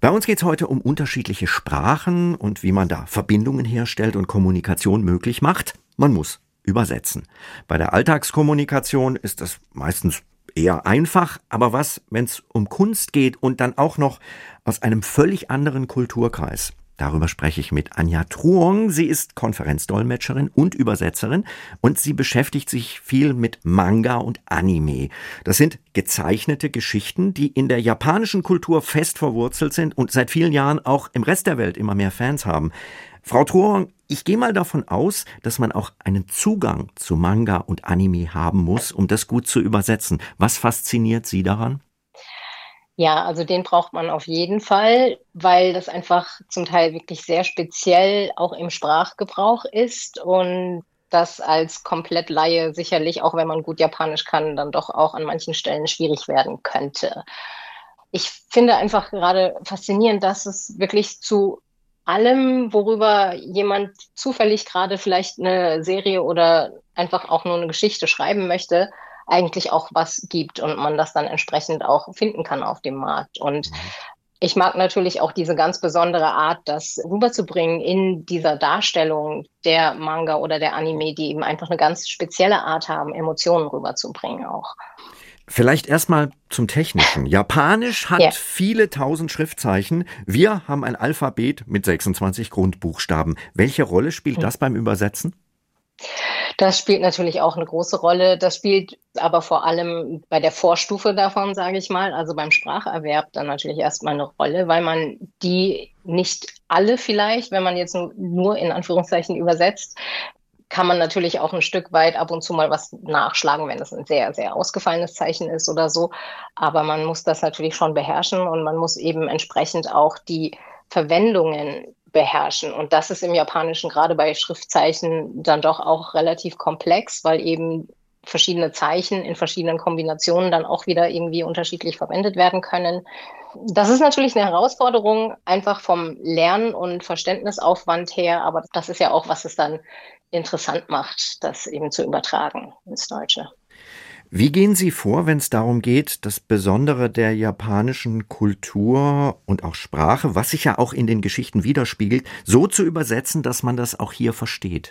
Bei uns geht es heute um unterschiedliche Sprachen und wie man da Verbindungen herstellt und Kommunikation möglich macht. Man muss übersetzen. Bei der Alltagskommunikation ist das meistens eher einfach, aber was, wenn es um Kunst geht und dann auch noch aus einem völlig anderen Kulturkreis? Darüber spreche ich mit Anja Truong. Sie ist Konferenzdolmetscherin und Übersetzerin und sie beschäftigt sich viel mit Manga und Anime. Das sind gezeichnete Geschichten, die in der japanischen Kultur fest verwurzelt sind und seit vielen Jahren auch im Rest der Welt immer mehr Fans haben. Frau Truong, ich gehe mal davon aus, dass man auch einen Zugang zu Manga und Anime haben muss, um das gut zu übersetzen. Was fasziniert Sie daran? Ja, also den braucht man auf jeden Fall, weil das einfach zum Teil wirklich sehr speziell auch im Sprachgebrauch ist und das als komplett Laie sicherlich, auch wenn man gut Japanisch kann, dann doch auch an manchen Stellen schwierig werden könnte. Ich finde einfach gerade faszinierend, dass es wirklich zu allem, worüber jemand zufällig gerade vielleicht eine Serie oder einfach auch nur eine Geschichte schreiben möchte, eigentlich auch was gibt und man das dann entsprechend auch finden kann auf dem Markt. Und ich mag natürlich auch diese ganz besondere Art, das rüberzubringen in dieser Darstellung der Manga oder der Anime, die eben einfach eine ganz spezielle Art haben, Emotionen rüberzubringen auch. Vielleicht erstmal zum Technischen. Japanisch hat Ja. viele tausend Schriftzeichen. Wir haben ein Alphabet mit 26 Grundbuchstaben. Welche Rolle spielt das beim Übersetzen? Das spielt natürlich auch eine große Rolle. Das spielt aber vor allem bei der Vorstufe davon, sage ich mal, also beim Spracherwerb dann natürlich erstmal eine Rolle, weil man die nicht alle vielleicht, wenn man jetzt nur in Anführungszeichen übersetzt, kann man natürlich auch ein Stück weit ab und zu mal was nachschlagen, wenn es ein sehr, sehr ausgefallenes Zeichen ist oder so. Aber man muss das natürlich schon beherrschen und man muss eben entsprechend auch die Verwendungen beherrschen. Und das ist im Japanischen gerade bei Schriftzeichen dann doch auch relativ komplex, weil eben verschiedene Zeichen in verschiedenen Kombinationen dann auch wieder irgendwie unterschiedlich verwendet werden können. Das ist natürlich eine Herausforderung, einfach vom Lern- und Verständnisaufwand her, aber das ist ja auch, was es dann interessant macht, das eben zu übertragen ins Deutsche. Wie gehen Sie vor, wenn es darum geht, das Besondere der japanischen Kultur und auch Sprache, was sich ja auch in den Geschichten widerspiegelt, so zu übersetzen, dass man das auch hier versteht?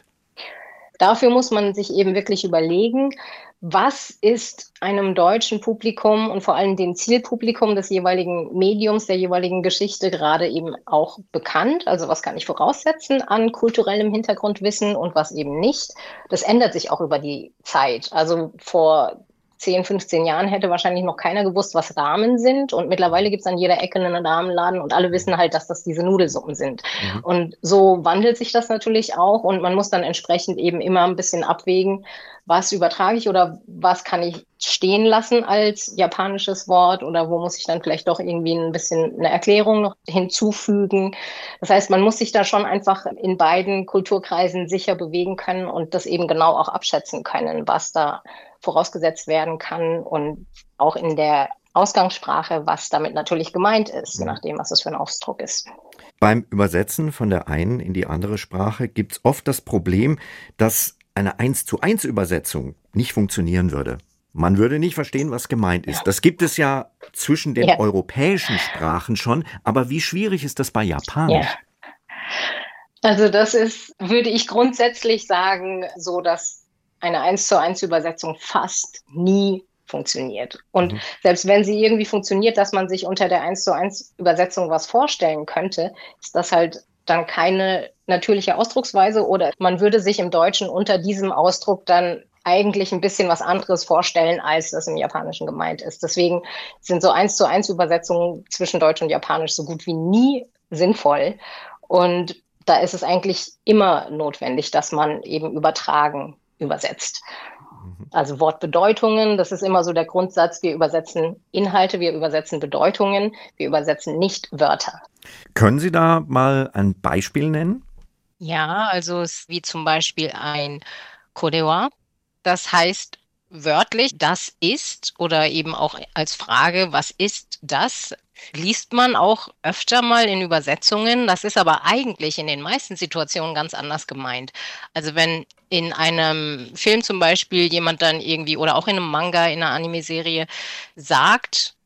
Dafür muss man sich eben wirklich überlegen, was ist einem deutschen Publikum und vor allem dem Zielpublikum des jeweiligen Mediums, der jeweiligen Geschichte gerade eben auch bekannt? Also was kann ich voraussetzen an kulturellem Hintergrundwissen und was eben nicht? Das ändert sich auch über die Zeit. Also vor 10, 15 Jahren hätte wahrscheinlich noch keiner gewusst, was Ramen sind. Und mittlerweile gibt es an jeder Ecke einen Ramenladen und alle wissen halt, dass das diese Nudelsuppen sind. Mhm. Und so wandelt sich das natürlich auch und man muss dann entsprechend eben immer ein bisschen abwägen, was übertrage ich oder was kann ich stehen lassen als japanisches Wort oder wo muss ich dann vielleicht doch irgendwie ein bisschen eine Erklärung noch hinzufügen. Das heißt, man muss sich da schon einfach in beiden Kulturkreisen sicher bewegen können und das eben genau auch abschätzen können, was da vorausgesetzt werden kann und auch in der Ausgangssprache, was damit natürlich gemeint ist, je nachdem, was das für ein Ausdruck ist. Beim Übersetzen von der einen in die andere Sprache gibt es oft das Problem, dass eine 1:1 Übersetzung nicht funktionieren würde. Man würde nicht verstehen, was gemeint ist. Ja. Das gibt es ja zwischen den Ja. europäischen Sprachen schon, aber wie schwierig ist das bei Japanisch? Ja. Also das ist, würde ich grundsätzlich sagen, so, dass eine 1:1 Übersetzung fast nie funktioniert. Und Mhm. selbst wenn sie irgendwie funktioniert, dass man sich unter der 1:1 Übersetzung was vorstellen könnte, ist das halt dann keine natürliche Ausdrucksweise oder man würde sich im Deutschen unter diesem Ausdruck dann eigentlich ein bisschen was anderes vorstellen, als das im Japanischen gemeint ist. Deswegen sind so 1:1 Übersetzungen zwischen Deutsch und Japanisch so gut wie nie sinnvoll. Und da ist es eigentlich immer notwendig, dass man eben übersetzt. Also Wortbedeutungen, das ist immer so der Grundsatz, wir übersetzen Inhalte, wir übersetzen Bedeutungen, wir übersetzen nicht Wörter. Können Sie da mal ein Beispiel nennen? Ja, also es ist wie zum Beispiel ein Korewa. Das heißt wörtlich, das ist oder eben auch als Frage, was ist das? Liest man auch öfter mal in Übersetzungen. Das ist aber eigentlich in den meisten Situationen ganz anders gemeint. Also wenn in einem Film zum Beispiel jemand dann irgendwie oder auch in einem Manga, in einer Anime-Serie sagt,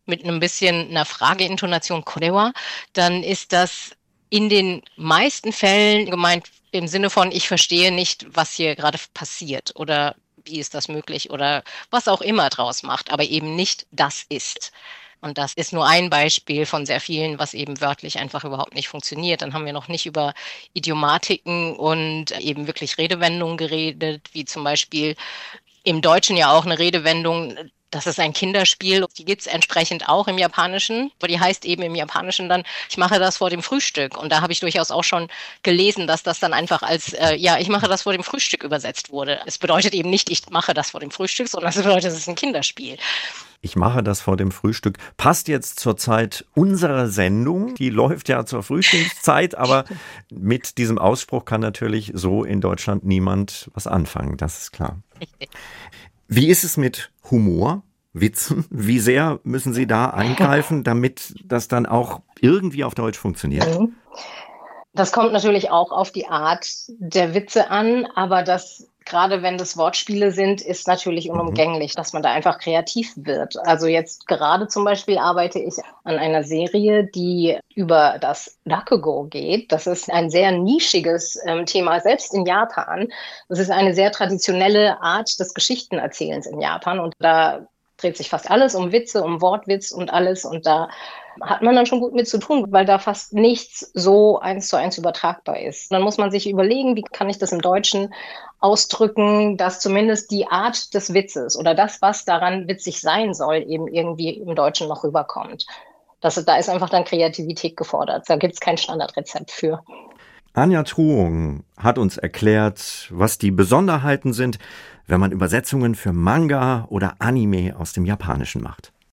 mit einem bisschen einer Frageintonation Korewa, dann ist das in den meisten Fällen gemeint im Sinne von, ich verstehe nicht, was hier gerade passiert oder wie ist das möglich oder was auch immer draus macht, aber eben nicht das ist. Und das ist nur ein Beispiel von sehr vielen, was eben wörtlich einfach überhaupt nicht funktioniert. Dann haben wir noch nicht über Idiomatiken und eben wirklich Redewendungen geredet, wie zum Beispiel im Deutschen ja auch eine Redewendung, das ist ein Kinderspiel, die gibt es entsprechend auch im Japanischen, aber die heißt eben im Japanischen dann, ich mache das vor dem Frühstück. Und da habe ich durchaus auch schon gelesen, dass das dann einfach als, ich mache das vor dem Frühstück übersetzt wurde. Es bedeutet eben nicht, ich mache das vor dem Frühstück, sondern es bedeutet, es ist ein Kinderspiel. Ich mache das vor dem Frühstück. Passt jetzt zur Zeit unserer Sendung. Die läuft ja zur Frühstückszeit, aber mit diesem Ausspruch kann natürlich so in Deutschland niemand was anfangen. Das ist klar. Wie ist es mit Humor, Witzen? Wie sehr müssen Sie da eingreifen, damit das dann auch irgendwie auf Deutsch funktioniert? Das kommt natürlich auch auf die Art der Witze an, aber das, gerade wenn das Wortspiele sind, ist natürlich unumgänglich, dass man da einfach kreativ wird. Also jetzt gerade zum Beispiel arbeite ich an einer Serie, die über das Rakugo geht. Das ist ein sehr nischiges Thema, selbst in Japan. Das ist eine sehr traditionelle Art des Geschichtenerzählens in Japan und da dreht sich fast alles um Witze, um Wortwitz und alles und da hat man dann schon gut mit zu tun, weil da fast nichts so 1:1 übertragbar ist. Dann muss man sich überlegen, wie kann ich das im Deutschen ausdrücken, dass zumindest die Art des Witzes oder das, was daran witzig sein soll, eben irgendwie im Deutschen noch rüberkommt. Da ist einfach dann Kreativität gefordert. Da gibt es kein Standardrezept für. Anja Truong hat uns erklärt, was die Besonderheiten sind, wenn man Übersetzungen für Manga oder Anime aus dem Japanischen macht.